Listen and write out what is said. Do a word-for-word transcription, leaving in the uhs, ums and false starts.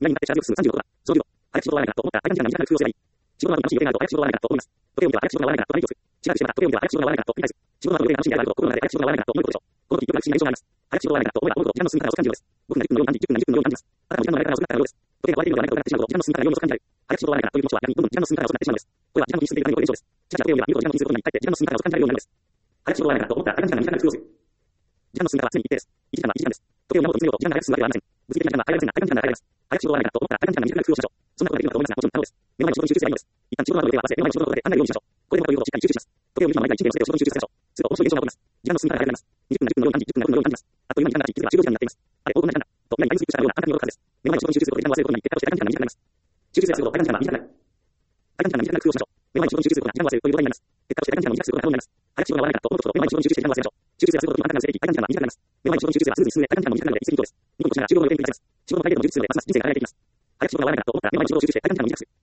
未来になってチャージを数さんじゅうごだ。小流度。早く仕事はないかと思った相手には何か工夫をすればいい。仕事の楽しい予定があると早く仕事はないかと思います。時計を見れば早く仕事が終わらないかと何をする。しばらくしてまた時計を見れば早く仕事が終わらないかと繰り返す。仕事の予定が楽しいであると心の中で早く仕事が終わらないかと思うことでしょう。この時、よく楽しみな印象があります。早く仕事が終わらないかと思えば思うほど時間の進み方が遅く感じるのです。ごふんがいっぷんのように感じ、じゅっぷんがにじゅっぷんのように感じます。あなたも時間の流れ方が遅くなったようです。時計が終わっているのではないかと感じてしまうと時間の進み方がより遅く感じられる。早く仕事が終わらないかという気持ちは逆にどんどん時間の進み方が遅くなってしまうのです。これは時間の品質という何の現象です。しかし時計を見れば見ると時間の品質とともにかえって時間の進み方が遅く感じられるようになるのです。早く仕事が終わらないかと思ったら相手には何か工夫をする。時間の進み方は常に一定です。いちじかんはいちじかんです。時計を見ようと見つめようと時間が早く進むわけではありません。物理的な時間は変えられませんが、相手の時間が変えられます。早く仕事が終わらないかと思ったら相手には何か工夫をしましょう。その他の出来事がどうでもいいから目の前に仕事に集中すればいいのです。目の前に仕事に集中すればいいのです。一旦仕事の中で集中すればいいのです。これでもこういうことをしっかり集中できるようにしましょう。これでもこういうことをしっかり考えるようにしましょう。時計を見る人の前が一日でも全てを仕事に集中させましょう。すると面白い現象が起こります。時間の進み方が早くなります。にじゅっぷんがじゅっぷんのように感じ、じゅっぷんがごふんのように感じます。あっという間に時間が経ち、気づけばじゅうごじかんになっています。あれ、黄金の時間だ。と、未来にタイムスリップしたようなあなたの感覚です。目の前に仕事に集中することで時間を忘れることになり、結果として相手の時間が短くなります。集中すればするほど相手の時間は短くなる。相手の時間が短くなる工夫をしましょう。目の前に仕事に集中することが時間を忘れるという状態になります。結果として相手の時間を短くすることが可能になります。早く仕事が終わらないかと思うことと、目の前に仕事に集中して時間を忘れましょう。集中すればするほど今あなたが忘れていき、相手の時間が短くなります。目の前に仕事に集中すればスムーズに進んで、相手の時間も短くなるので一石二鳥です。ニコニコしながら中国の予定に向かいます。仕事の解決の充実するので、ますます人生が輝いていきます。早く仕事が終わらないかと思ったら目の前に仕事を集中して相手の時間を短くする。